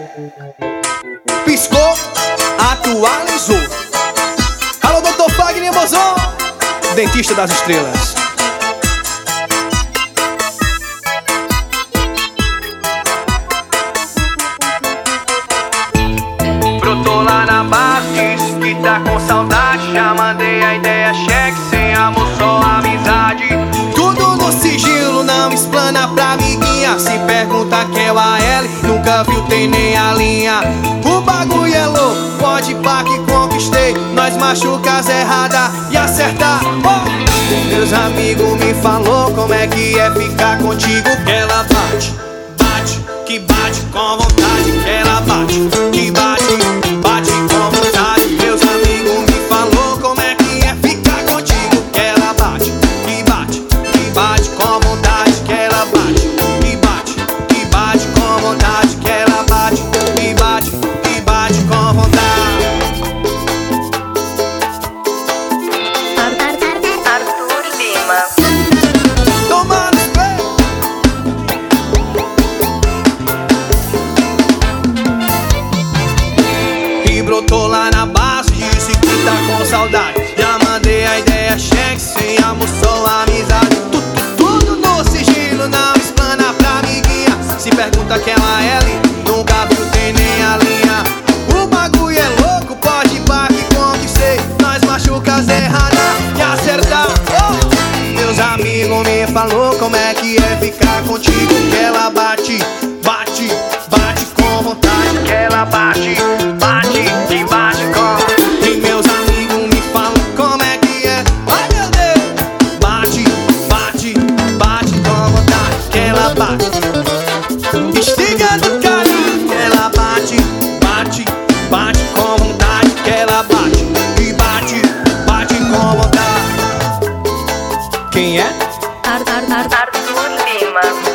Piscou, atualizou. Alô, Dr. Fagner Bozon, dentista das estrelas. Brotou lá na base, disse que tá com saudade. Já mandei a ideia, cheque, sem amor, só amizade. Tudo no sigilo, não explana pra amiguinha. Se pergunta quem é o AL, nunca viu, tem nem a linha. O bagulho é louco, pode pá que conquistei. Nós machuca as erradas e acertar. Meus amigos me falou como é que é ficar contigo. Que ela bate, bate, que bate com vontade. Que ela bate, que bate, bate com vontade. Meus amigos me falou como é que é ficar contigo. Que ela bate, que bate, que bate com vontade. Que ela bate, que bate, que bate com vontade. Que ela bate, que bate, que bate com vontade. Arthur Lima. Tomando espelho. E brotou lá na base, disse que tá com saudade. Já mandei a ideia, cheque, sem amor, só amizade. Tudo no sigilo, não explana pra amiguinha. Se pergunta quem ela é, nunca viu, tem nem a linha. O bagulho é louco, pode pá que conquistei. Nós machuca as erradas e acertar. Meus amigos me falou como é que é ficar contigo. Que ela bate, bate, bate com vontade. Que ela bate, bate e bate com. E meus amigos me falam como é que é. Ai meu Deus, bate, bate, bate com vontade. Que ela bate, estiga do carinho. Que ela bate, bate, bate com vontade. Que ela bate e bate, bate com vontade. Quem é? Arthur Lima.